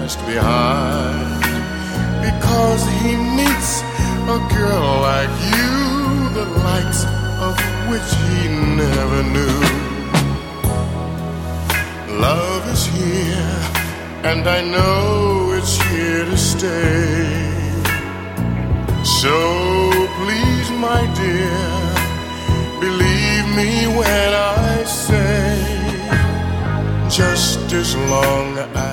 past behind, because he meets a girl like you, the likes of which he never knew. Love is here, and I know it's here to stay. So please, my dear, believe me when I say, just as long as